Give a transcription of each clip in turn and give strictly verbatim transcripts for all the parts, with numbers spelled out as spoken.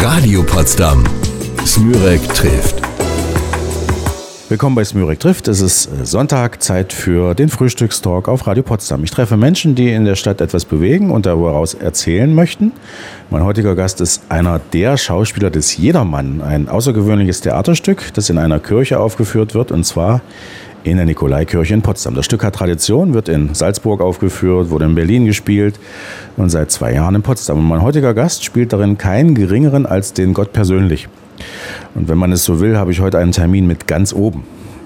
Radio Potsdam. Smürek trifft. Willkommen bei Smürek trifft. Es ist Sonntag, Zeit für den Frühstückstalk auf Radio Potsdam. Ich treffe Menschen, die in der Stadt etwas bewegen und daraus erzählen möchten. Mein heutiger Gast ist einer der Schauspieler des Jedermann, ein außergewöhnliches Theaterstück, das in einer Kirche aufgeführt wird, und zwar in der Nikolaikirche in Potsdam. Das Stück hat Tradition, wird in Salzburg aufgeführt, wurde in Berlin gespielt und seit zwei Jahren in Potsdam. Und mein heutiger Gast spielt darin keinen geringeren als den Gott persönlich. Und wenn man es so will, habe ich heute einen Termin mit ganz oben.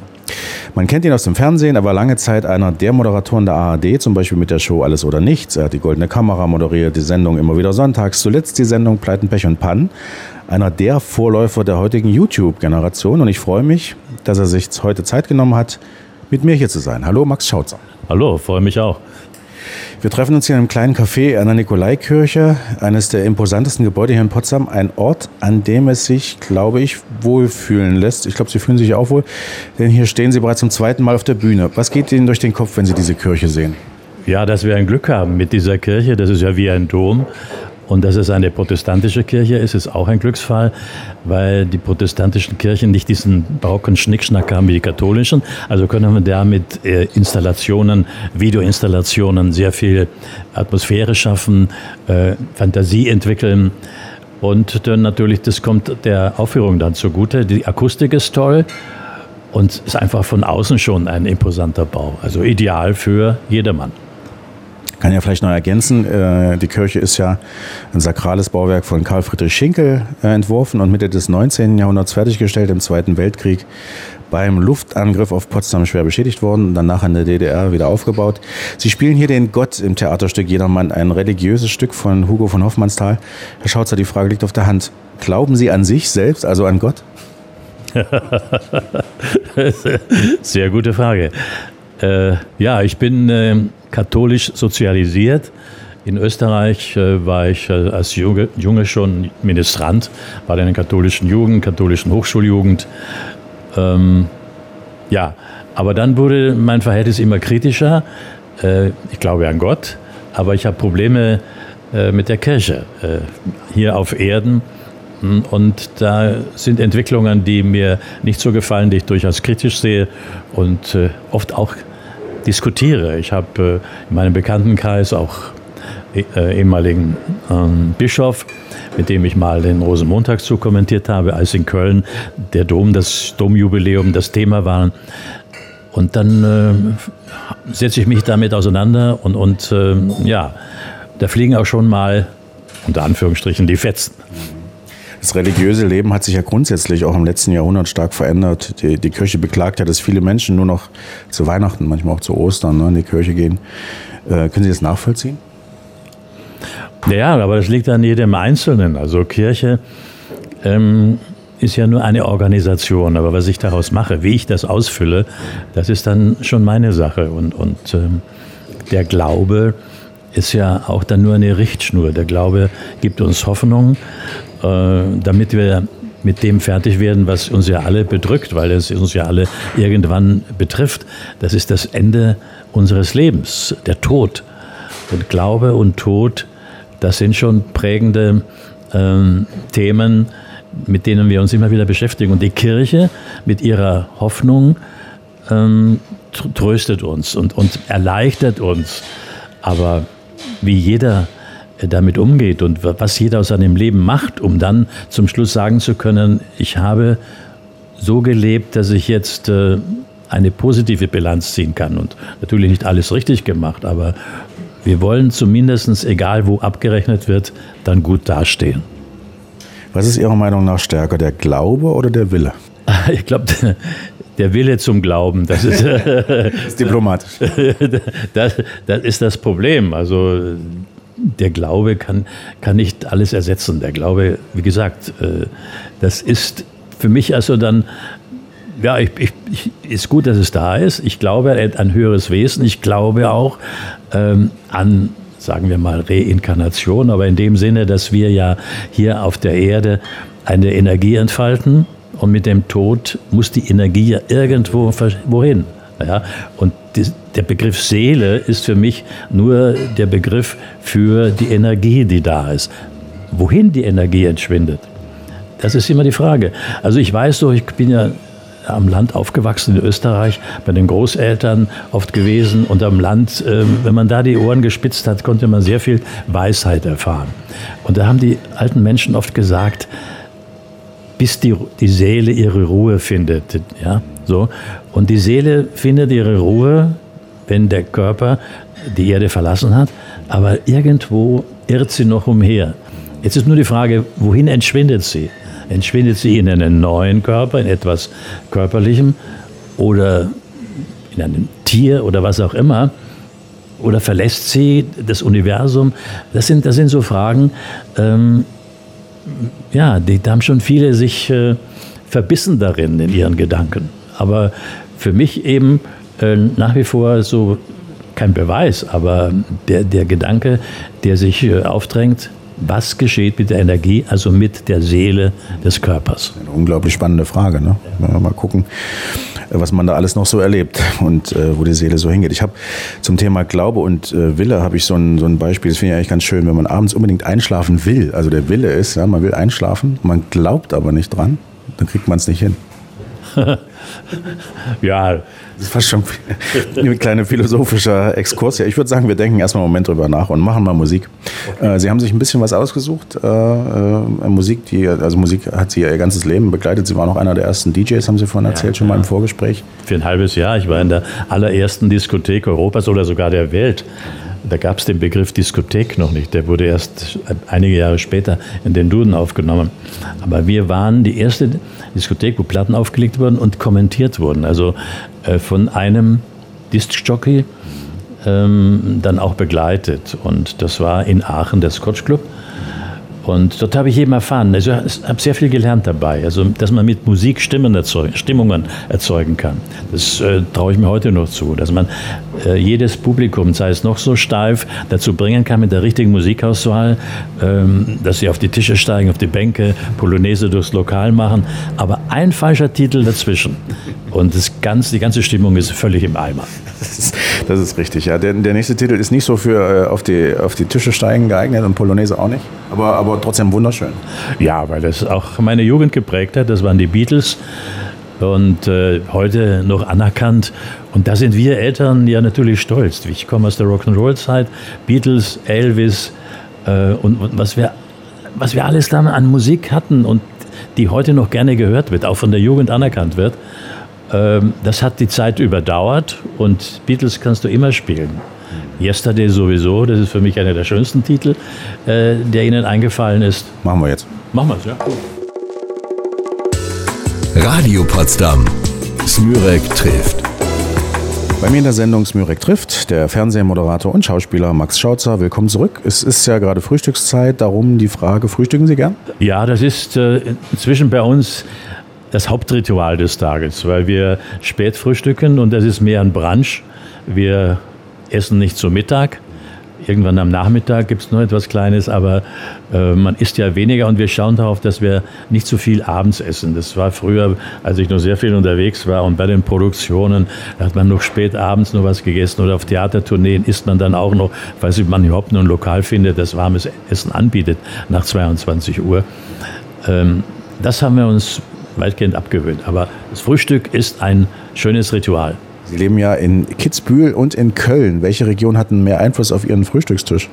Man kennt ihn aus dem Fernsehen, er war lange Zeit einer der Moderatoren der A R D, zum Beispiel mit der Show Alles oder Nichts. Er hat die Goldene Kamera moderiert, die Sendung Immer wieder sonntags, zuletzt die Sendung Pleiten, Pech und Pannen. Einer der Vorläufer der heutigen YouTube-Generation. Und ich freue mich, dass er sich heute Zeit genommen hat, mit mir hier zu sein. Hallo, Max Schautzer. Hallo, freue mich auch. Wir treffen uns hier in einem kleinen Café an der Nikolaikirche, eines der imposantesten Gebäude hier in Potsdam. Ein Ort, an dem es sich, glaube ich, wohlfühlen lässt. Ich glaube, Sie fühlen sich auch wohl, denn hier stehen Sie bereits zum zweiten Mal auf der Bühne. Was geht Ihnen durch den Kopf, wenn Sie diese Kirche sehen? Ja, dass wir ein Glück haben mit dieser Kirche. Das ist ja wie ein Dom. Und dass es eine protestantische Kirche ist, ist auch ein Glücksfall, weil die protestantischen Kirchen nicht diesen barocken Schnickschnack haben wie die katholischen. Also können wir da mit äh, Installationen, Videoinstallationen sehr viel Atmosphäre schaffen, äh, Fantasie entwickeln. Und dann natürlich, das kommt der Aufführung dann zugute. Die Akustik ist toll und ist einfach von außen schon ein imposanter Bau. Also ideal für jedermann. Ich kann ja vielleicht noch ergänzen, die Kirche ist ja ein sakrales Bauwerk von Karl Friedrich Schinkel entworfen und Mitte des neunzehnten Jahrhunderts fertiggestellt, im Zweiten Weltkrieg beim Luftangriff auf Potsdam schwer beschädigt worden und danach in der D D R wieder aufgebaut. Sie spielen hier den Gott im Theaterstück Jedermann, ein religiöses Stück von Hugo von Hofmannsthal. Herr Schautzer, die Frage liegt auf der Hand. Glauben Sie an sich selbst, also an Gott? Sehr gute Frage. Äh, ja, ich bin äh, katholisch sozialisiert. In Österreich äh, war ich äh, als Junge, Junge schon Ministrant bei der katholischen Jugend, katholischen Hochschuljugend. Ähm, ja, aber dann wurde mein Verhältnis immer kritischer. Äh, ich glaube an Gott, aber ich habe Probleme äh, mit der Kirche äh, hier auf Erden. Und da sind Entwicklungen, die mir nicht so gefallen, die ich durchaus kritisch sehe und äh, oft auch diskutiere. Ich habe äh, in meinem Bekanntenkreis auch äh, ehemaligen ähm, Bischof, mit dem ich mal den Rosenmontagszug kommentiert habe, als in Köln der Dom, das Domjubiläum das Thema war. Und dann äh, setze ich mich damit auseinander und, und äh, ja, da fliegen auch schon mal unter Anführungsstrichen die Fetzen. Das religiöse Leben hat sich ja grundsätzlich auch im letzten Jahrhundert stark verändert. Die, die Kirche beklagt ja, dass viele Menschen nur noch zu Weihnachten, manchmal auch zu Ostern, ne, in die Kirche gehen. Äh, können Sie das nachvollziehen? Ja, aber das liegt an jedem Einzelnen. Also Kirche ähm, ist ja nur eine Organisation. Aber was ich daraus mache, wie ich das ausfülle, das ist dann schon meine Sache. Und, und ähm, der Glaube ist ja auch dann nur eine Richtschnur. Der Glaube gibt uns Hoffnung, damit wir mit dem fertig werden, was uns ja alle bedrückt, weil es uns ja alle irgendwann betrifft. Das ist das Ende unseres Lebens, der Tod. Und Glaube und Tod, das sind schon prägende ähm, Themen, mit denen wir uns immer wieder beschäftigen. Und die Kirche mit ihrer Hoffnung ähm, tröstet uns und, und erleichtert uns. Aber wie jeder damit umgeht und was jeder aus seinem Leben macht, um dann zum Schluss sagen zu können, ich habe so gelebt, dass ich jetzt äh, eine positive Bilanz ziehen kann. Und natürlich nicht alles richtig gemacht, aber wir wollen zumindest, egal wo abgerechnet wird, dann gut dastehen. Was ist Ihrer Meinung nach stärker, der Glaube oder der Wille? Ich glaube, der Wille zum Glauben, das ist, das ist diplomatisch. Das, das ist das Problem. Also der Glaube kann, kann nicht alles ersetzen. Der Glaube, wie gesagt, das ist für mich also dann, ja, ich, ich, ich, ist gut, dass es da ist. Ich glaube an ein höheres Wesen. Ich glaube auch ähm, an, sagen wir mal, Reinkarnation, aber in dem Sinne, dass wir ja hier auf der Erde eine Energie entfalten und mit dem Tod muss die Energie ja irgendwo wohin. Ja, und die, der Begriff Seele ist für mich nur der Begriff für die Energie, die da ist. Wohin die Energie entschwindet, das ist immer die Frage. Also ich weiß so, ich bin ja am Land aufgewachsen in Österreich, bei den Großeltern oft gewesen und am Land, äh, wenn man da die Ohren gespitzt hat, konnte man sehr viel Weisheit erfahren. Und da haben die alten Menschen oft gesagt, bis die, die Seele ihre Ruhe findet. Ja, so. Und die Seele findet ihre Ruhe, wenn der Körper die Erde verlassen hat, aber irgendwo irrt sie noch umher. Jetzt ist nur die Frage, wohin entschwindet sie? Entschwindet sie in einen neuen Körper, in etwas Körperlichem oder in einem Tier oder was auch immer? Oder verlässt sie das Universum? Das sind, das sind so Fragen, ähm, ja, die, da haben schon viele sich äh, verbissen darin in ihren Gedanken. Aber für mich eben äh, nach wie vor so kein Beweis, aber der, der Gedanke, der sich äh, aufdrängt, was geschieht mit der Energie, also mit der Seele des Körpers? Eine unglaublich spannende Frage. Ne? Mal gucken, was man da alles noch so erlebt und äh, wo die Seele so hingeht. Ich habe zum Thema Glaube und äh, Wille habe ich so ein, so ein Beispiel, das finde ich eigentlich ganz schön, wenn man abends unbedingt einschlafen will, also der Wille ist, ja, man will einschlafen, man glaubt aber nicht dran, dann kriegt man es nicht hin. Ja, das ist fast schon ein kleiner philosophischer Exkurs. Ja, ich würde sagen, wir denken erstmal einen Moment drüber nach und machen mal Musik. Okay. Äh, Sie haben sich ein bisschen was ausgesucht. Äh, äh, Musik, die, also Musik hat Sie ja Ihr ganzes Leben begleitet. Sie waren auch einer der ersten D Js, haben Sie vorhin erzählt, ja, schon ja. mal im Vorgespräch. Für ein halbes Jahr. Ich war in der allerersten Diskothek Europas oder sogar der Welt. Da gab es den Begriff Diskothek noch nicht. Der wurde erst einige Jahre später in den Duden aufgenommen. Aber wir waren die erste Diskothek, wo Platten aufgelegt wurden und kommentiert wurden. Also äh, von einem Diskjockey ähm, dann auch begleitet. Und das war in Aachen der Scotch Club. Und dort habe ich eben erfahren, also ich habe sehr viel gelernt dabei, also dass man mit Musik Stimmen erzeugen, Stimmungen erzeugen kann. Das äh, traue ich mir heute noch zu, dass man äh, jedes Publikum, sei es noch so steif, dazu bringen kann mit der richtigen Musikauswahl, ähm, dass sie auf die Tische steigen, auf die Bänke, Polonaise durchs Lokal machen, aber ein falscher Titel dazwischen und das ganz, die ganze Stimmung ist völlig im Eimer. Das ist, das ist richtig, ja. Der, der nächste Titel ist nicht so für äh, auf, die, auf die Tische steigen geeignet und Polonaise auch nicht, aber, aber trotzdem wunderschön. Ja, weil das auch meine Jugend geprägt hat, das waren die Beatles und äh, heute noch anerkannt und da sind wir Eltern ja natürlich stolz. Ich komme aus der Rock'n'Roll-Zeit, Beatles, Elvis äh, und, und was, wir, was wir alles da an Musik hatten und die heute noch gerne gehört wird, auch von der Jugend anerkannt wird. Das hat die Zeit überdauert und Beatles kannst du immer spielen. Yesterday sowieso, das ist für mich einer der schönsten Titel, der Ihnen eingefallen ist. Machen wir jetzt. Machen wir es, ja. Radio Potsdam. Smürek trifft. Bei mir in der Sendung Smürek trifft, der Fernsehmoderator und Schauspieler Max Schautzer. Willkommen zurück. Es ist ja gerade Frühstückszeit, darum die Frage, frühstücken Sie gern? Ja, das ist äh, inzwischen bei uns das Hauptritual des Tages, weil wir spät frühstücken und das ist mehr ein Brunch. Wir essen nicht zu Mittag. Irgendwann am Nachmittag gibt es noch etwas Kleines, aber äh, man isst ja weniger und wir schauen darauf, dass wir nicht zu viel abends essen. Das war früher, als ich noch sehr viel unterwegs war und bei den Produktionen, da hat man noch spät abends noch was gegessen oder auf Theatertourneen isst man dann auch noch, falls man überhaupt noch ein Lokal findet, das warmes Essen anbietet nach zweiundzwanzig Uhr. Ähm, das haben wir uns weitgehend abgewöhnt. Aber das Frühstück ist ein schönes Ritual. Sie leben ja in Kitzbühel und in Köln. Welche Region hat mehr Einfluss auf Ihren Frühstückstisch?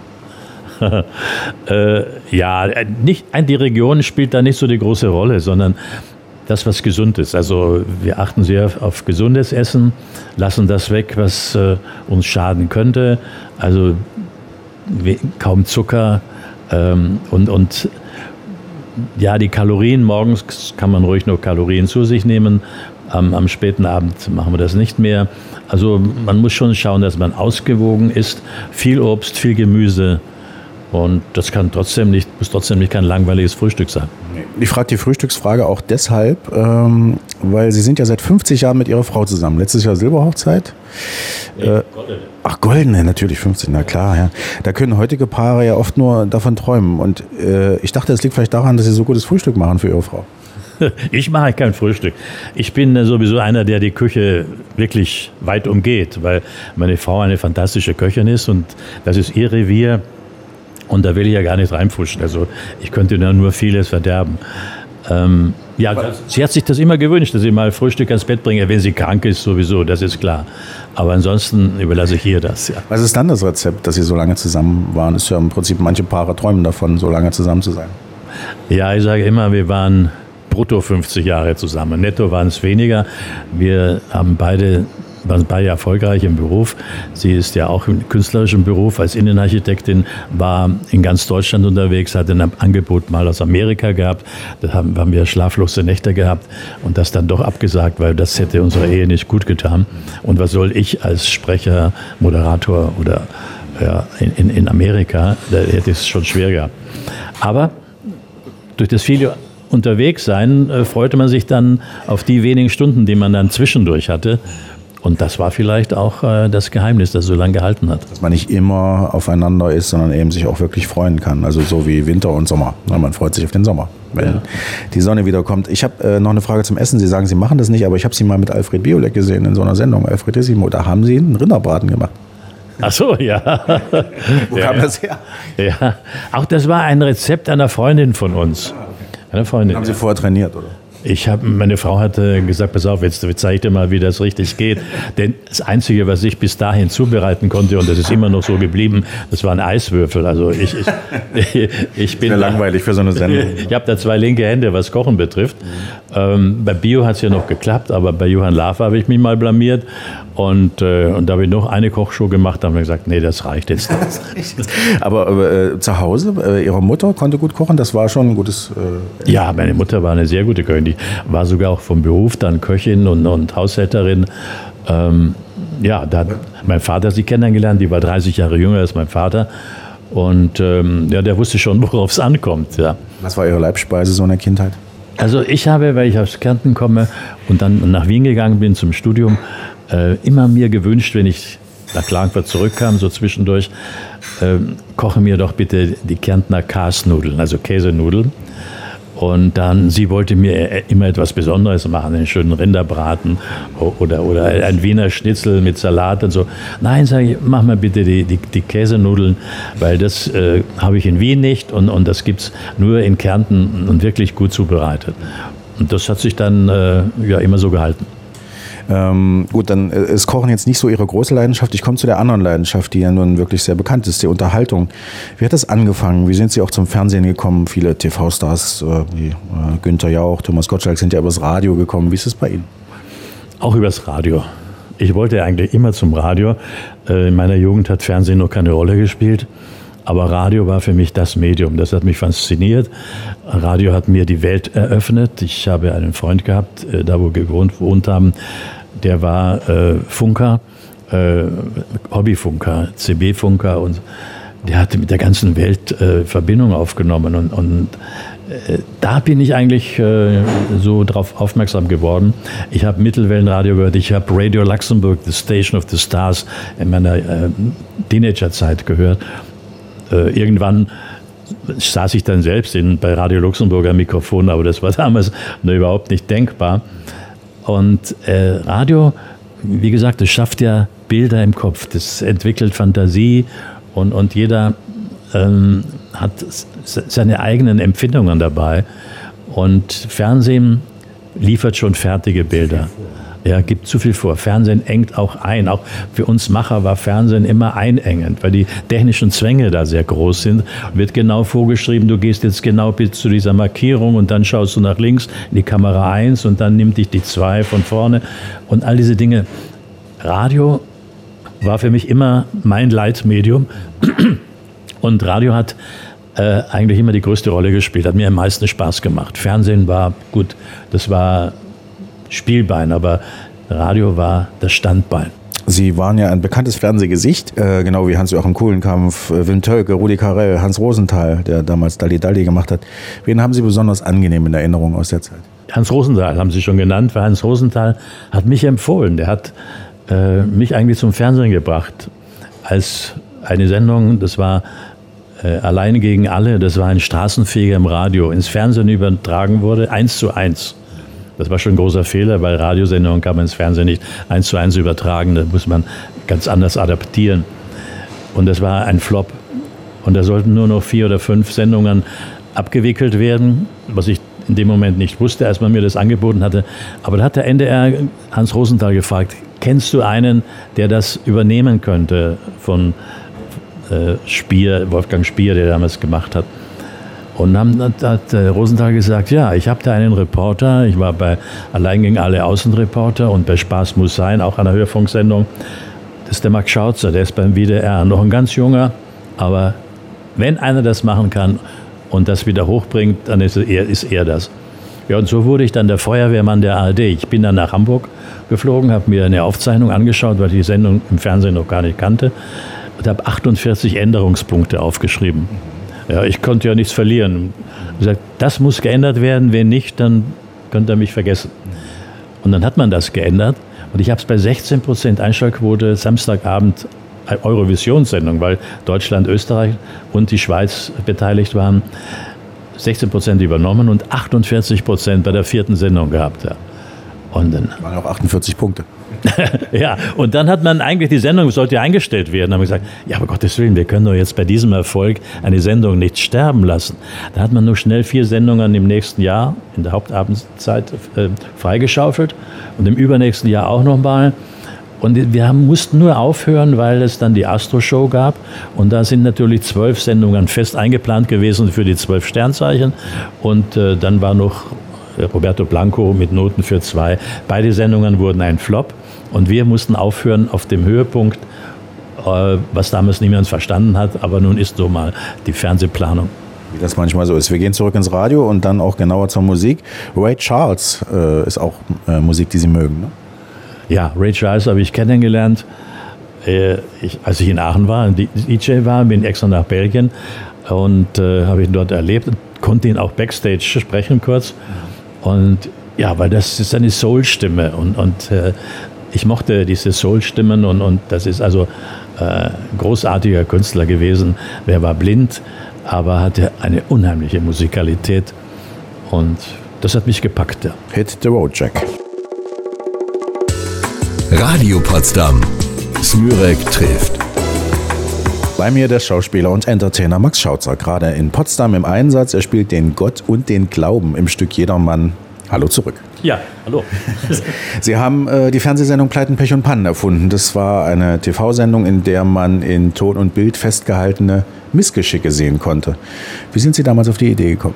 äh, ja, nicht, die Region spielt da nicht so die große Rolle, sondern das, was gesund ist. Also wir achten sehr auf gesundes Essen, lassen das weg, was äh, uns schaden könnte. Also kaum Zucker ähm, und, und ja, die Kalorien, morgens kann man ruhig noch Kalorien zu sich nehmen, am, am späten Abend machen wir das nicht mehr. Also man muss schon schauen, dass man ausgewogen isst, viel Obst, viel Gemüse und das kann trotzdem nicht, muss trotzdem nicht kein langweiliges Frühstück sein. Ich frage die Frühstücksfrage auch deshalb, ähm, weil Sie sind ja seit fünfzig Jahren mit Ihrer Frau zusammen. Letztes Jahr Silberhochzeit. Nee, äh, goldene. Ach, goldene, natürlich fünfzig, na klar. Ja. Da können heutige Paare ja oft nur davon träumen. Und äh, ich dachte, es liegt vielleicht daran, dass Sie so gutes Frühstück machen für Ihre Frau. Ich mache kein Frühstück. Ich bin sowieso einer, der die Küche wirklich weit umgeht, weil meine Frau eine fantastische Köchin ist und das ist ihr Revier. Und da will ich ja gar nicht reinfuschen. Also ich könnte da nur vieles verderben. Ähm, ja, das, sie hat sich das immer gewünscht, dass ich mal Frühstück ans Bett bringe, wenn sie krank ist sowieso, das ist klar. Aber ansonsten überlasse ich ihr das, ja. Was ist dann das Rezept, dass Sie so lange zusammen waren? Ist ja im Prinzip, manche Paare träumen davon, so lange zusammen zu sein. Ja, ich sage immer, wir waren brutto fünfzig Jahre zusammen. Netto waren es weniger. Wir haben beide, waren beide erfolgreich im Beruf. Sie ist ja auch im künstlerischen Beruf als Innenarchitektin, war in ganz Deutschland unterwegs, hatte ein Angebot mal aus Amerika gehabt. Da haben, haben wir schlaflose Nächte gehabt und das dann doch abgesagt, weil das hätte unserer Ehe nicht gut getan. Und was soll ich als Sprecher, Moderator oder ja, in, in Amerika, da hätte es schon schwer gehabt. Aber durch das viele unterwegs sein, äh, freute man sich dann auf die wenigen Stunden, die man dann zwischendurch hatte. Und das war vielleicht auch äh, das Geheimnis, das so lange gehalten hat. Dass man nicht immer aufeinander ist, sondern eben sich auch wirklich freuen kann. Also so wie Winter und Sommer. Ja, man freut sich auf den Sommer, wenn ja. die Sonne wieder kommt. Ich habe äh, noch eine Frage zum Essen. Sie sagen, Sie machen das nicht, aber ich habe Sie mal mit Alfred Biolek gesehen in so einer Sendung, Alfredissimo. Da haben Sie einen Rinderbraten gemacht. Ach so, ja. Wo kam ja, das her? Ja, auch das war ein Rezept einer Freundin von uns. Eine Freundin. Haben Sie vorher trainiert, oder? Ich habe, meine Frau hatte gesagt, pass auf, jetzt zeige ich dir mal, wie das richtig geht. Denn das Einzige, was ich bis dahin zubereiten konnte, und das ist immer noch so geblieben, das waren Eiswürfel. Also ich, ich, ich bin... Sehr langweilig für so eine Sendung. Ich habe da zwei linke Hände, was Kochen betrifft. Ähm, bei Bio hat es ja noch geklappt, aber bei Johann Lafer habe ich mich mal blamiert. Und, äh, und da habe ich noch eine Kochshow gemacht, da haben wir gesagt, nee, das reicht jetzt nicht. Aber äh, zu Hause, äh, Ihre Mutter konnte gut kochen, das war schon ein gutes... Äh ja, meine Mutter war eine sehr gute Köchin. Die war sogar auch vom Beruf dann Köchin und, und Haushälterin. Ähm, ja, da hat mein Vater sie kennengelernt, die war dreißig Jahre jünger als mein Vater. Und ähm, ja, der wusste schon, worauf es ankommt. Ja. Was war Ihre Leibspeise so in der Kindheit? Also ich habe, weil ich aus Kärnten komme und dann nach Wien gegangen bin zum Studium, äh, immer mir gewünscht, wenn ich nach Klagenfurt zurückkam, so zwischendurch, äh, koche mir doch bitte die Kärntner Kasnudeln, also Käsenudeln. Und dann, sie wollte mir immer etwas Besonderes machen, einen schönen Rinderbraten oder, oder ein Wiener Schnitzel mit Salat und so. Nein, sage ich, mach mal bitte die, die, die Käsenudeln, weil das äh, habe ich in Wien nicht und, und das gibt es nur in Kärnten und wirklich gut zubereitet. Und das hat sich dann äh, ja immer so gehalten. Ähm, gut, dann ist Kochen jetzt nicht so Ihre große Leidenschaft. Ich komme zu der anderen Leidenschaft, die ja nun wirklich sehr bekannt ist, die Unterhaltung. Wie hat das angefangen? Wie sind Sie auch zum Fernsehen gekommen? Viele T V-Stars äh, wie äh, Günther Jauch, Thomas Gottschalk sind ja übers Radio gekommen. Wie ist es bei Ihnen? Auch übers Radio. Ich wollte eigentlich immer zum Radio. Äh, in meiner Jugend hat Fernsehen noch keine Rolle gespielt. Aber Radio war für mich das Medium, das hat mich fasziniert. Radio hat mir die Welt eröffnet. Ich habe einen Freund gehabt, äh, da wo wir gewohnt, gewohnt haben, der war äh, Funker, äh, Hobbyfunker, C B-Funker und der hatte mit der ganzen Welt äh, Verbindung aufgenommen und, und äh, da bin ich eigentlich äh, so drauf aufmerksam geworden. Ich habe Mittelwellenradio gehört, ich habe Radio Luxembourg, The Station of the Stars, in meiner äh, Teenagerzeit gehört. Äh, irgendwann saß ich dann selbst in, bei Radio Luxemburg am Mikrofon, aber das war damals noch überhaupt nicht denkbar. Und äh, Radio, wie gesagt, das schafft ja Bilder im Kopf, das entwickelt Fantasie und, und jeder ähm, hat seine eigenen Empfindungen dabei. Und Fernsehen liefert schon fertige Bilder. Ja, gibt zu viel vor. Fernsehen engt auch ein. Auch für uns Macher war Fernsehen immer einengend, weil die technischen Zwänge da sehr groß sind. Wird genau vorgeschrieben, du gehst jetzt genau bis zu dieser Markierung und dann schaust du nach links in die Kamera eins und dann nimmt dich die zwei von vorne und all diese Dinge. Radio war für mich immer mein Leitmedium und Radio hat äh, eigentlich immer die größte Rolle gespielt, hat mir am meisten Spaß gemacht. Fernsehen war gut, das war Spielbein, aber Radio war das Standbein. Sie waren ja ein bekanntes Fernsehgesicht, äh, genau wie Hans-Joachim Kulenkampff, äh, Wim Tölke, Rudi Carrell, Hans Rosenthal, der damals Dalli Dalli gemacht hat. Wen haben Sie besonders angenehm in Erinnerung aus der Zeit? Hans Rosenthal haben Sie schon genannt, weil Hans Rosenthal hat mich empfohlen. Der hat äh, mich eigentlich zum Fernsehen gebracht. Als eine Sendung, das war äh, Allein gegen alle, das war ein Straßenfeger im Radio, ins Fernsehen übertragen wurde, eins zu eins. Das war schon ein großer Fehler, weil Radiosendungen kann man ins Fernsehen nicht eins zu eins übertragen. Da muss man ganz anders adaptieren. Und das war ein Flop. Und da sollten nur noch vier oder fünf Sendungen abgewickelt werden, was ich in dem Moment nicht wusste, als man mir das angeboten hatte. Aber da hat der N D R Hans Rosenthal gefragt, kennst du einen, der das übernehmen könnte von äh, Spier, Wolfgang Spier, der damals gemacht hat? Und dann hat, hat äh, Rosenthal gesagt, ja, ich habe da einen Reporter, ich war bei Allein gegen alle Außenreporter und bei Spaß muss sein, auch einer Hörfunksendung. Das ist der Max Schautzer, der ist beim W D R, noch ein ganz junger, aber wenn einer das machen kann und das wieder hochbringt, dann ist er, ist er das. Ja, und so wurde ich dann der Feuerwehrmann der A R D. Ich bin dann nach Hamburg geflogen, habe mir eine Aufzeichnung angeschaut, weil ich die Sendung im Fernsehen noch gar nicht kannte und habe achtundvierzig Änderungspunkte aufgeschrieben. Ja, ich konnte ja nichts verlieren. Ich gesagt, das muss geändert werden, wenn nicht, dann könnt ihr mich vergessen. Und dann hat man das geändert und ich habe es bei sechzehn Prozent Einschaltquote Samstagabend Eurovisionssendung, weil Deutschland, Österreich und die Schweiz beteiligt waren, sechzehn Prozent übernommen und achtundvierzig Prozent bei der vierten Sendung gehabt. Ja. Und dann waren auch achtundvierzig Punkte. Ja, und dann hat man eigentlich, die Sendung sollte ja eingestellt werden. Da haben wir gesagt, ja, aber Gottes Willen, wir können doch jetzt bei diesem Erfolg eine Sendung nicht sterben lassen. Da hat man nur schnell vier Sendungen im nächsten Jahr, in der Hauptabendzeit, äh, freigeschaufelt und im übernächsten Jahr auch nochmal. Und wir haben, mussten nur aufhören, weil es dann die Astro-Show gab. Und da sind natürlich zwölf Sendungen fest eingeplant gewesen für die zwölf Sternzeichen. Und äh, dann war noch Roberto Blanco mit Noten für zwei. Beide Sendungen wurden ein Flop. Und wir mussten aufhören auf dem Höhepunkt, äh, was damals niemand verstanden hat. Aber nun ist so mal die Fernsehplanung. Wie das manchmal so ist. Wir gehen zurück ins Radio und dann auch genauer zur Musik. Ray Charles äh, ist auch äh, Musik, die Sie mögen, ne? Ja, Ray Charles habe ich kennengelernt, äh, ich, als ich in Aachen war, ein D J war, bin extra nach Belgien und äh, habe ihn dort erlebt, konnte ihn auch Backstage sprechen kurz. Und ja, weil das ist eine Soul-Stimme und, und äh, ich mochte diese Soul-Stimmen und, und das ist also äh, großartiger Künstler gewesen. Der war blind, aber hatte eine unheimliche Musikalität und das hat mich gepackt. Ja. Hit the road, Jack. Radio Potsdam. Smürek trifft. Bei mir der Schauspieler und Entertainer Max Schautzer, gerade in Potsdam im Einsatz. Er spielt den Gott und den Glauben im Stück Jedermann. Hallo zurück. Ja, hallo. Sie haben äh, die Fernsehsendung Pleiten, Pech und Pannen erfunden. Das war eine T V-Sendung, in der man in Ton und Bild festgehaltene Missgeschicke sehen konnte. Wie sind Sie damals auf die Idee gekommen?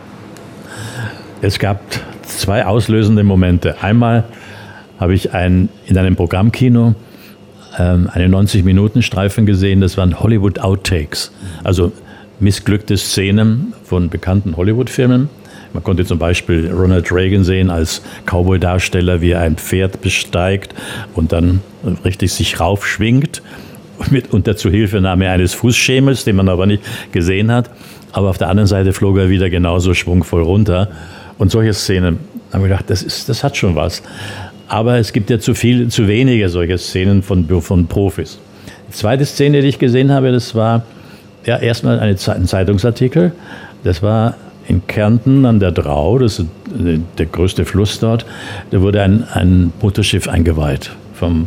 Es gab zwei auslösende Momente. Einmal habe ich ein, in einem Programmkino ähm, einen neunzig-Minuten-Streifen gesehen, das waren Hollywood-Outtakes, also missglückte Szenen von bekannten Hollywood-Filmen. Man konnte zum Beispiel Ronald Reagan sehen als Cowboy-Darsteller, wie er ein Pferd besteigt und dann richtig sich raufschwingt, mit unter Zuhilfenahme eines Fußschemels, den man aber nicht gesehen hat. Aber auf der anderen Seite flog er wieder genauso schwungvoll runter. Und solche Szenen, haben wir gedacht, das, ist, das hat schon was. Aber es gibt ja zu viel, zu wenige solche Szenen von, von Profis. Die zweite Szene, die ich gesehen habe, das war ja erstmal eine, ein Zeitungsartikel. Das war in Kärnten an der Drau, das ist der größte Fluss dort. Da wurde ein, ein Motorschiff eingeweiht vom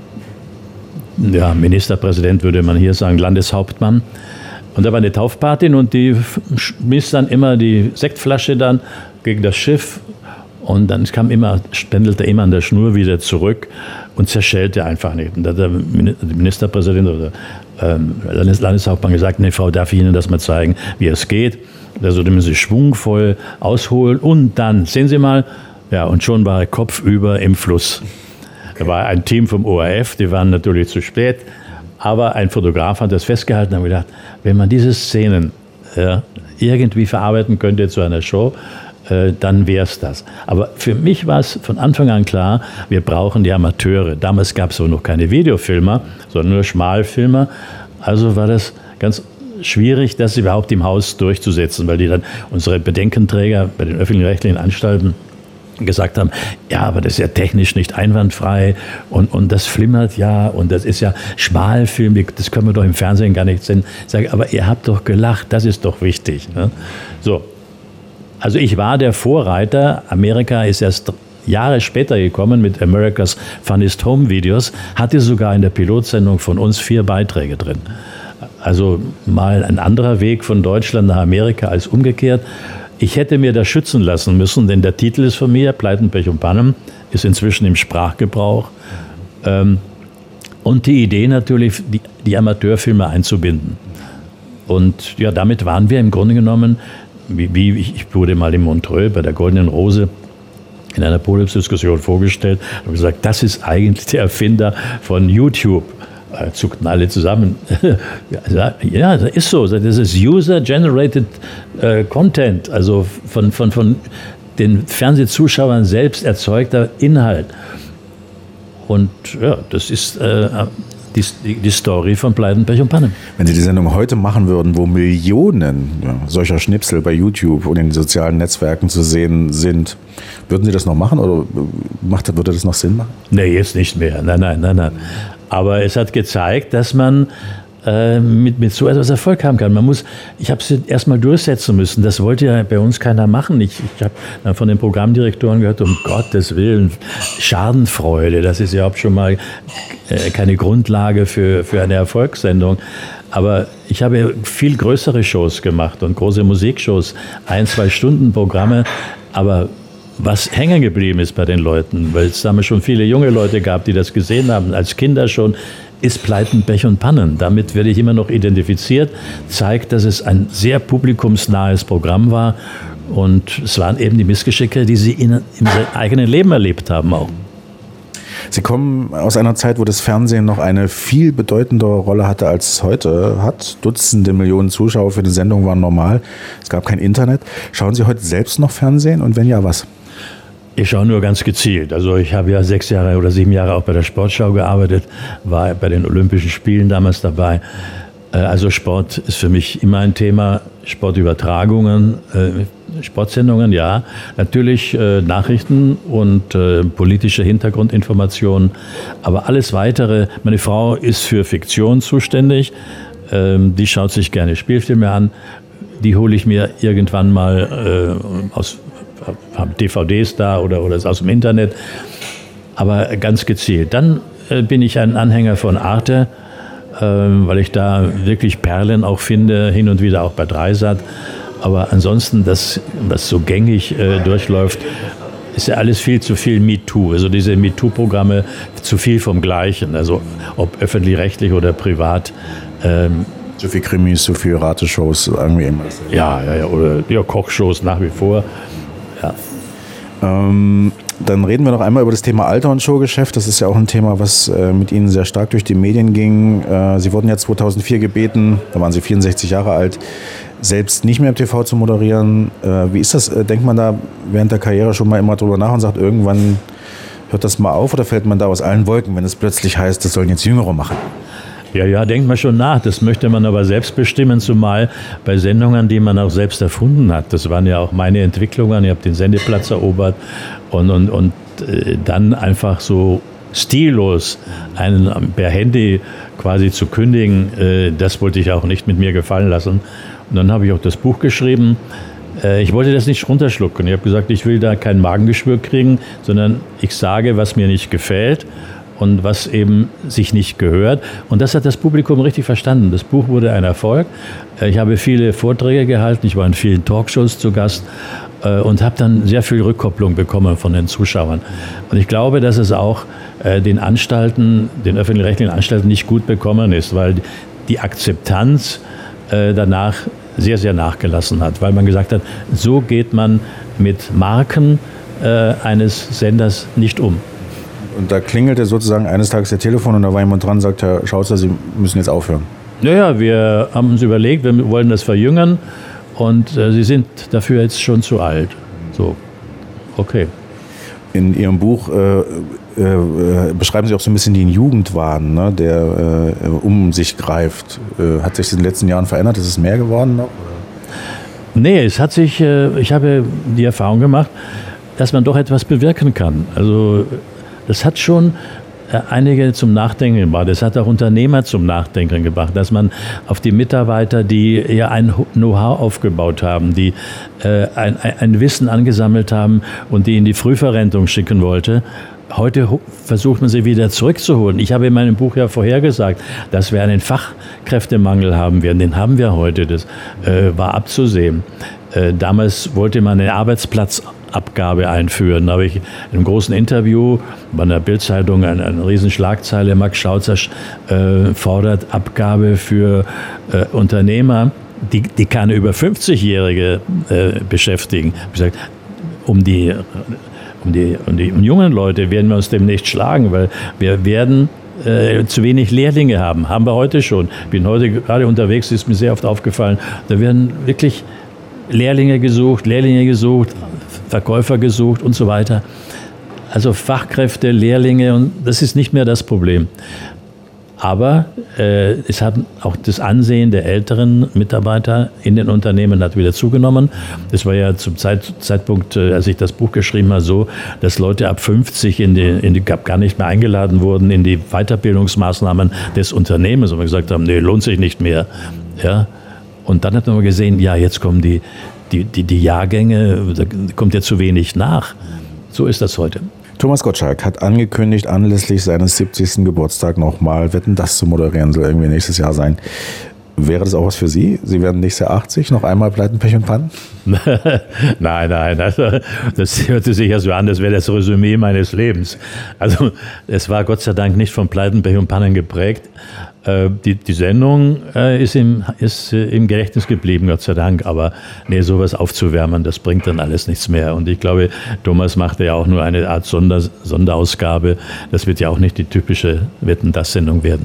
ja, Ministerpräsident, würde man hier sagen, Landeshauptmann. Und da war eine Taufpatin und die schmiss dann immer die Sektflasche dann gegen das Schiff. Und dann kam immer, spendelte immer an der Schnur wieder zurück und zerschellte einfach nicht. Und da hat der Ministerpräsident oder ähm, Landeshauptmann gesagt, nee, Frau, darf ich Ihnen das mal zeigen, wie es geht. Da sollte man sich schwungvoll ausholen und dann, sehen Sie mal, ja, und schon war er kopfüber im Fluss. Da war ein Team vom O R F, die waren natürlich zu spät, aber ein Fotograf hat das festgehalten und hat gedacht, wenn man diese Szenen ja, irgendwie verarbeiten könnte zu einer Show, dann wäre es das. Aber für mich war es von Anfang an klar, wir brauchen die Amateure. Damals gab es so noch keine Videofilmer, sondern nur Schmalfilmer. Also war das ganz schwierig, das überhaupt im Haus durchzusetzen, weil die dann unsere Bedenkenträger bei den öffentlich-rechtlichen Anstalten gesagt haben, ja, aber das ist ja technisch nicht einwandfrei und, und das flimmert ja und das ist ja Schmalfilm, das können wir doch im Fernsehen gar nicht sehen. Ich sage, aber ihr habt doch gelacht, das ist doch wichtig. Ne? So. Also ich war der Vorreiter, Amerika ist erst Jahre später gekommen mit America's Funniest Home Videos, hatte sogar in der Pilotsendung von uns vier Beiträge drin. Also mal ein anderer Weg von Deutschland nach Amerika als umgekehrt. ich hätte mir das schützen lassen müssen, denn der Titel ist von mir, Pleiten, Pech und Pannen, ist inzwischen im Sprachgebrauch. Ähm, und die Idee natürlich, die, die Amateurfilme einzubinden. Und ja, damit waren wir im Grunde genommen, wie, wie ich wurde mal in Montreux bei der Goldenen Rose in einer Podiumsdiskussion vorgestellt und gesagt, das ist eigentlich der Erfinder von YouTube. Da zuckten alle zusammen. Ja, das ist so. Das ist User-Generated äh, Content, also von, von, von den Fernsehzuschauern selbst erzeugter Inhalt. Und ja, das ist äh, die, die Story von Pleiten, Pech und Pannen. Wenn Sie die Sendung heute machen würden, wo Millionen ja, solcher Schnipsel bei YouTube und in den sozialen Netzwerken zu sehen sind, würden Sie das noch machen oder macht, würde das noch Sinn machen? Nee, jetzt nicht mehr. Nein, nein, nein, nein. Aber es hat gezeigt, dass man äh, mit, mit so etwas Erfolg haben kann. Man muss, ich habe es erst mal durchsetzen müssen. Das wollte ja bei uns keiner machen. Ich, ich habe dann von den Programmdirektoren gehört, um Gottes Willen, Schadenfreude, das ist ja auch schon mal äh, keine Grundlage für, für eine Erfolgssendung. Aber ich habe viel größere Shows gemacht und große Musikshows, ein-, zwei Stunden Programme, aber was hängen geblieben ist bei den Leuten, weil es damals schon viele junge Leute gab, die das gesehen haben, als Kinder schon, ist Pleiten, Pech und Pannen. Damit werde ich immer noch identifiziert, zeigt, dass es ein sehr publikumsnahes Programm war und es waren eben die Missgeschicke, die sie in, im eigenen Leben erlebt haben auch. Sie kommen aus einer Zeit, wo das Fernsehen noch eine viel bedeutendere Rolle hatte, als es heute hat. Dutzende Millionen Zuschauer für die Sendung waren normal. Es gab kein Internet. Schauen Sie heute selbst noch Fernsehen und wenn ja, was? Ich schaue nur ganz gezielt. Also ich habe ja sechs Jahre oder sieben Jahre auch bei der Sportschau gearbeitet, war bei den Olympischen Spielen damals dabei. Also Sport ist für mich immer ein Thema. Sportübertragungen, Sportsendungen, ja. Natürlich Nachrichten und politische Hintergrundinformationen. Aber alles Weitere, meine Frau ist für Fiktion zuständig. Die schaut sich gerne Spielfilme an. Die hole ich mir irgendwann mal aus haben D V Ds da oder, oder ist aus dem Internet, aber ganz gezielt. Dann äh, bin ich ein Anhänger von Arte, äh, weil ich da wirklich Perlen auch finde, hin und wieder auch bei Dreisat. Aber ansonsten, das, was so gängig äh, durchläuft, ist ja alles viel zu viel MeToo. Also diese MeToo-Programme, zu viel vom Gleichen, also ob öffentlich-rechtlich oder privat. Ähm, zu viel Krimis, zu viel Rateshows, irgendwie immer. Ja, ja, ja, oder ja, Kochshows nach wie vor. Ja. Ähm, dann reden wir noch einmal über das Thema Alter und Showgeschäft. Das ist ja auch ein Thema, was äh, mit Ihnen sehr stark durch die Medien ging. Äh, Sie wurden ja zweitausendvier gebeten, da waren Sie vierundsechzig Jahre alt, selbst nicht mehr im T V zu moderieren. Äh, wie ist das? Denkt man da während der Karriere schon mal immer drüber nach und sagt, irgendwann hört das mal auf oder fällt man da aus allen Wolken, wenn es plötzlich heißt, das sollen jetzt Jüngere machen? Ja, ja, denkt man schon nach. Das möchte man aber selbst bestimmen, zumal bei Sendungen, die man auch selbst erfunden hat. Das waren ja auch meine Entwicklungen. Ich habe den Sendeplatz erobert und, und, und äh, dann einfach so stillos einen per Handy quasi zu kündigen, äh, das wollte ich auch nicht mit mir gefallen lassen. Und dann habe ich auch das Buch geschrieben. Äh, ich wollte das nicht runterschlucken. Ich habe gesagt, ich will da kein Magengeschwür kriegen, sondern ich sage, was mir nicht gefällt. Und was eben sich nicht gehört. Und das hat das Publikum richtig verstanden. Das Buch wurde ein Erfolg. Ich habe viele Vorträge gehalten, ich war in vielen Talkshows zu Gast und habe dann sehr viel Rückkopplung bekommen von den Zuschauern. Und ich glaube, dass es auch den Anstalten, den öffentlich-rechtlichen Anstalten nicht gut bekommen ist, weil die Akzeptanz danach sehr, sehr nachgelassen hat. Weil man gesagt hat, so geht man mit Marken eines Senders nicht um. Und da klingelte sozusagen eines Tages der Telefon und da war jemand dran und sagt, Herr Schautzer, Sie müssen jetzt aufhören. Naja, wir haben uns überlegt, wir wollen das verjüngern und äh, Sie sind dafür jetzt schon zu alt. So, okay. In Ihrem Buch äh, äh, beschreiben Sie auch so ein bisschen den Jugendwahn, ne, der äh, um sich greift. Äh, hat sich in den letzten Jahren verändert? Ist es mehr geworden noch? Oder? Nee, es hat sich, äh, ich habe die Erfahrung gemacht, dass man doch etwas bewirken kann. Also das hat schon einige zum Nachdenken gebracht. Das hat auch Unternehmer zum Nachdenken gebracht, dass man auf die Mitarbeiter, die ja ein Know-how aufgebaut haben, die äh, ein, ein Wissen angesammelt haben und die in die Frühverrentung schicken wollte, heute versucht man sie wieder zurückzuholen. Ich habe in meinem Buch ja vorhergesagt, dass wir einen Fachkräftemangel haben werden. Den haben wir heute. Das äh, war abzusehen. Äh, damals wollte man eine Arbeitsplatzabgabe einführen. Da habe ich in einem großen Interview bei einer Bild-Zeitung eine, eine Riesenschlagzeile, Max Schautzer äh, fordert Abgabe für äh, Unternehmer, die, die keine über fünfzigjährige äh, beschäftigen. Ich habe gesagt, um die, um, die, um die um jungen Leute werden wir uns demnächst schlagen, weil wir werden äh, zu wenig Lehrlinge haben. Haben wir heute schon. Ich bin heute gerade unterwegs, ist mir sehr oft aufgefallen. Da werden wirklich Lehrlinge gesucht, Lehrlinge gesucht, Verkäufer gesucht und so weiter. Also Fachkräfte, Lehrlinge, und das ist nicht mehr das Problem. Aber äh, es hat auch das Ansehen der älteren Mitarbeiter in den Unternehmen hat wieder zugenommen. Das war ja zum Zeit, Zeitpunkt, äh, als ich das Buch geschrieben habe, so, dass Leute ab fünfzig in die, in die, gar nicht mehr eingeladen wurden in die Weiterbildungsmaßnahmen des Unternehmens, und wir gesagt haben, nee, lohnt sich nicht mehr. Ja? Und dann hat man gesehen, ja, jetzt kommen die, die, die, die Jahrgänge, da kommt ja zu wenig nach. So ist das heute. Thomas Gottschalk hat angekündigt, anlässlich seines siebzigsten Geburtstag nochmal Wetten, das zu moderieren, soll irgendwie nächstes Jahr sein. Wäre das auch was für Sie? Sie werden nächstes Jahr achtzig, noch einmal Pleiten, Pech und Pannen? Nein, nein, also das hörte sich ja so an, das wäre das Resümee meines Lebens. Also es war Gott sei Dank nicht von Pleiten, Pech und Pannen geprägt. Die, die Sendung ist, im, ist im Gedächtnis geblieben, Gott sei Dank, aber nee, sowas aufzuwärmen, das bringt dann alles nichts mehr. Und ich glaube, Thomas machte ja auch nur eine Art Sonder, Sonderausgabe. Das wird ja auch nicht die typische Wetten-das-Sendung werden.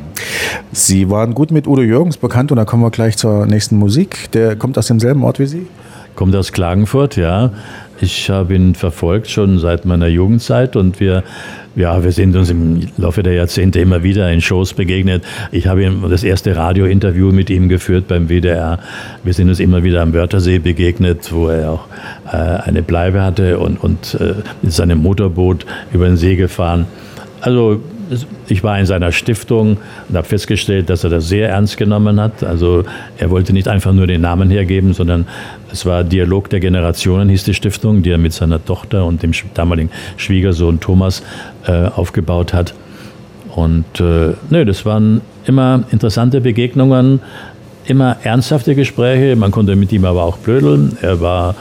Sie waren gut mit Udo Jürgens bekannt, und da kommen wir gleich zur nächsten Musik. Der kommt aus demselben Ort wie Sie? Kommt aus Klagenfurt, ja. Ich habe ihn verfolgt schon seit meiner Jugendzeit, und wir Ja, wir sind uns im Laufe der Jahrzehnte immer wieder in Shows begegnet. Ich habe ihm das erste Radiointerview mit ihm geführt beim W D R. Wir sind uns immer wieder am Wörthersee begegnet, wo er auch äh, eine Bleibe hatte und, und äh, mit seinem Motorboot über den See gefahren. Also ich war in seiner Stiftung und habe festgestellt, dass er das sehr ernst genommen hat. Also er wollte nicht einfach nur den Namen hergeben, sondern es war Dialog der Generationen, hieß die Stiftung, die er mit seiner Tochter und dem damaligen Schwiegersohn Thomas äh, aufgebaut hat. Und äh, ne, das waren immer interessante Begegnungen, immer ernsthafte Gespräche. Man konnte mit ihm aber auch blödeln. Er war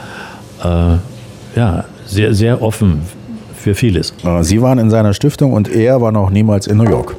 äh, ja, sehr, sehr offen für vieles. Sie waren in seiner Stiftung und er war noch niemals in New York.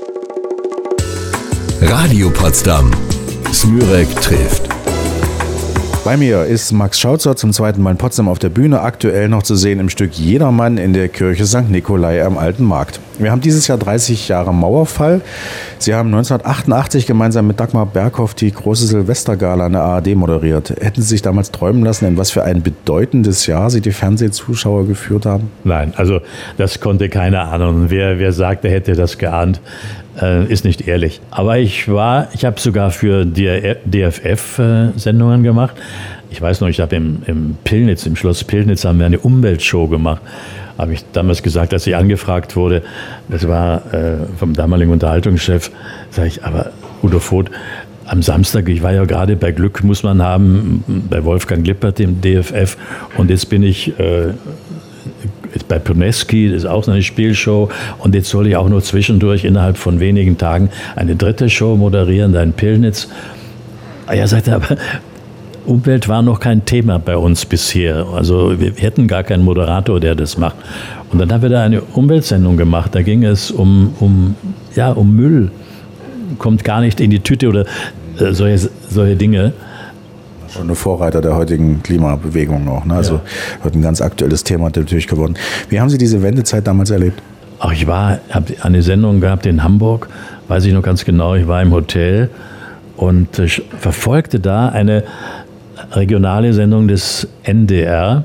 Radio Potsdam. Smürek trifft. Bei mir ist Max Schautzer zum zweiten Mal in Potsdam auf der Bühne, aktuell noch zu sehen im Stück Jedermann in der Kirche Sankt Nikolai am Alten Markt. Wir haben dieses Jahr dreißig Jahre Mauerfall. Sie haben neunzehnhundertachtundachtzig gemeinsam mit Dagmar Berghoff die große Silvestergala an der A R D moderiert. Hätten Sie sich damals träumen lassen, in was für ein bedeutendes Jahr Sie die Fernsehzuschauer geführt haben? Nein, also das konnte keiner ahnen. Wer, wer sagte, hätte das geahnt, äh, ist nicht ehrlich. Aber ich war, ich habe sogar für D F F äh, Sendungen gemacht. Ich weiß noch, ich habe im, im Pillnitz, im Schloss Pillnitz haben wir eine Umweltshow gemacht. Habe ich damals gesagt, als ich angefragt wurde, das war äh, vom damaligen Unterhaltungschef, sage ich, aber Udo Voth, am Samstag, ich war ja gerade bei Glück, muss man haben, bei Wolfgang Lippert im D F F, und jetzt bin ich äh, bei Poneski, das ist auch eine Spielshow, und jetzt soll ich auch nur zwischendurch innerhalb von wenigen Tagen eine dritte Show moderieren, da in Pillnitz. Er sagte aber, Umwelt war noch kein Thema bei uns bisher. Also wir hätten gar keinen Moderator, der das macht. Und dann haben wir da eine Umweltsendung gemacht. Da ging es um, um, ja, um Müll. Kommt gar nicht in die Tüte oder äh, solche, solche Dinge. Schon eine Vorreiter der heutigen Klimabewegung noch. Ne? Also ja. Heute ein ganz aktuelles Thema natürlich geworden. Wie haben Sie diese Wendezeit damals erlebt? Ach, ich war, habe eine Sendung gehabt in Hamburg, weiß ich noch ganz genau. Ich war im Hotel und äh, verfolgte da eine regionale Sendung des N D R,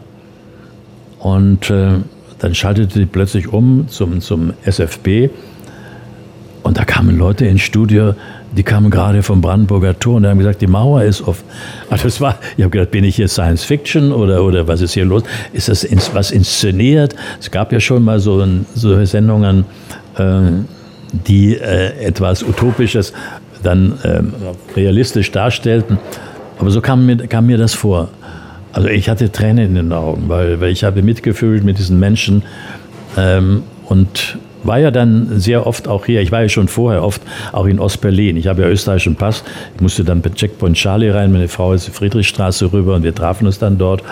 und äh, dann schaltete sie plötzlich um zum, zum S F B, und da kamen Leute ins Studio, die kamen gerade vom Brandenburger Tor und haben gesagt, die Mauer ist offen. Also das war, ich habe gedacht, bin ich hier Science Fiction oder, oder was ist hier los? Ist das ins, was inszeniert? Es gab ja schon mal so ein, solche Sendungen, äh, die äh, etwas Utopisches dann äh, realistisch darstellten. Aber so kam mir, kam mir das vor. Also ich hatte Tränen in den Augen, weil, weil ich habe mitgefühlt mit diesen Menschen. Ähm, und war ja dann sehr oft auch hier. Ich war ja schon vorher oft auch in Ostberlin. Ich habe ja österreichischen Pass. Ich musste dann bei Checkpoint Charlie rein. Meine Frau ist die Friedrichstraße rüber und wir trafen uns dann dort.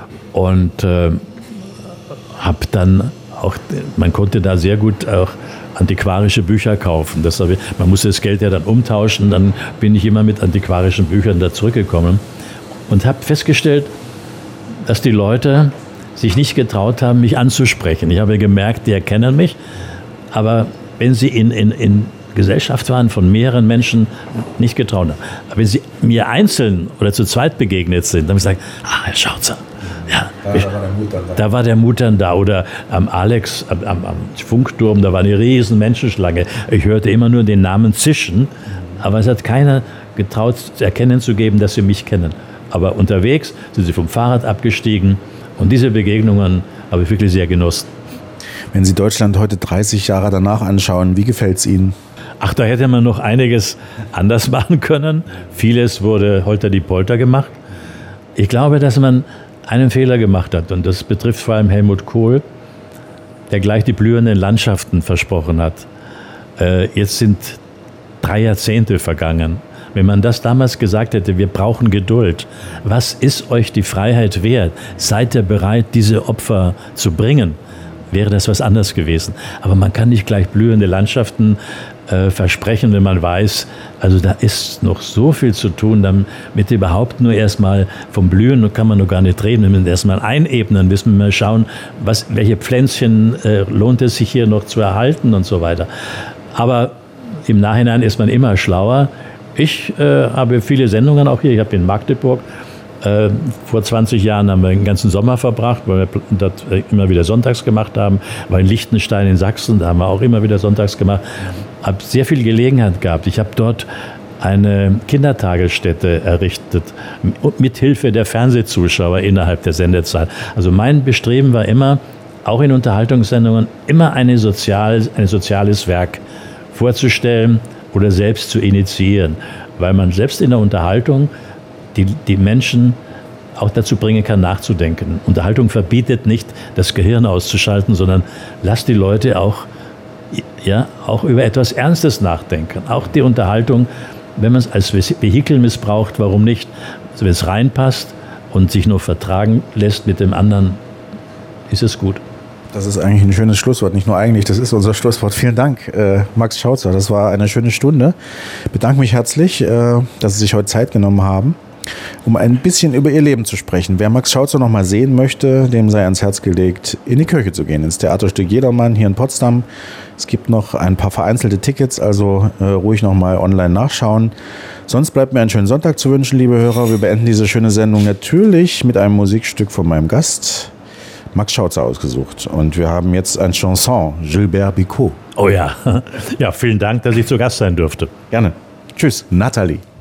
Und äh, habe dann auch, man konnte da sehr gut auch antiquarische Bücher kaufen. Das habe ich, man musste das Geld ja dann umtauschen. Dann bin ich immer mit antiquarischen Büchern da zurückgekommen und habe festgestellt, dass die Leute sich nicht getraut haben, mich anzusprechen. Ich habe gemerkt, die erkennen mich, aber wenn sie in, in, in Gesellschaft waren von mehreren Menschen, nicht getraut haben. Aber wenn sie mir einzeln oder zu zweit begegnet sind, dann habe ich gesagt, ah, Herr Schauzer, ja, da, ich, war der Mut dann da. da war der Mut dann da. Oder am Alex, am, am, am Funkturm, da war eine riesen Menschenschlange. Ich hörte immer nur den Namen zischen, aber es hat keiner getraut, erkennen zu geben, dass sie mich kennen. Aber unterwegs sind sie vom Fahrrad abgestiegen und diese Begegnungen habe ich wirklich sehr genossen. Wenn Sie Deutschland heute dreißig Jahre danach anschauen, wie gefällt es Ihnen? Ach, da hätte man noch einiges anders machen können. Vieles wurde holter die Polter gemacht. Ich glaube, dass man einen Fehler gemacht hat und das betrifft vor allem Helmut Kohl, der gleich die blühenden Landschaften versprochen hat. Äh, jetzt sind drei Jahrzehnte vergangen. Wenn man das damals gesagt hätte, wir brauchen Geduld. Was ist euch die Freiheit wert? Seid ihr bereit, diese Opfer zu bringen? Wäre das was anderes gewesen. Aber man kann nicht gleich blühende Landschaften äh, versprechen, wenn man weiß, also da ist noch so viel zu tun, damit überhaupt nur erstmal vom Blühen kann man noch gar nicht reden. Wir müssen erstmal einebnen, müssen wir mal schauen, was, welche Pflänzchen äh, lohnt es sich hier noch zu erhalten und so weiter. Aber im Nachhinein ist man immer schlauer. Ich äh, habe viele Sendungen auch hier. Ich habe in Magdeburg äh, vor zwanzig Jahren haben wir den ganzen Sommer verbracht, weil wir das immer wieder sonntags gemacht haben. War in Liechtenstein in Sachsen, da haben wir auch immer wieder sonntags gemacht. Habe sehr viel Gelegenheit gehabt. Ich habe dort eine Kindertagesstätte errichtet, mit Hilfe der Fernsehzuschauer innerhalb der Sendezeit. Also mein Bestreben war immer, auch in Unterhaltungssendungen, immer eine sozial, ein soziales Werk vorzustellen oder selbst zu initiieren, weil man selbst in der Unterhaltung die, die Menschen auch dazu bringen kann, nachzudenken. Unterhaltung verbietet nicht, das Gehirn auszuschalten, sondern lasst die Leute auch, ja, auch über etwas Ernstes nachdenken. Auch die Unterhaltung, wenn man es als Vehikel missbraucht, warum nicht? Also wenn es reinpasst und sich nur vertragen lässt mit dem anderen, ist es gut. Das ist eigentlich ein schönes Schlusswort. Nicht nur eigentlich, das ist unser Schlusswort. Vielen Dank, äh, Max Schauzer. Das war eine schöne Stunde. Ich bedanke mich herzlich, äh, dass Sie sich heute Zeit genommen haben, um ein bisschen über Ihr Leben zu sprechen. Wer Max Schauzer noch mal sehen möchte, dem sei ans Herz gelegt, in die Kirche zu gehen, ins Theaterstück Jedermann hier in Potsdam. Es gibt noch ein paar vereinzelte Tickets, also äh, ruhig noch mal online nachschauen. Sonst bleibt mir einen schönen Sonntag zu wünschen, liebe Hörer. Wir beenden diese schöne Sendung natürlich mit einem Musikstück von meinem Gast, Max Schauzer, ausgesucht. Und wir haben jetzt ein Chanson, Gilbert Bécaud. Oh ja, ja, vielen Dank, dass ich zu Gast sein durfte. Gerne. Tschüss, Nathalie.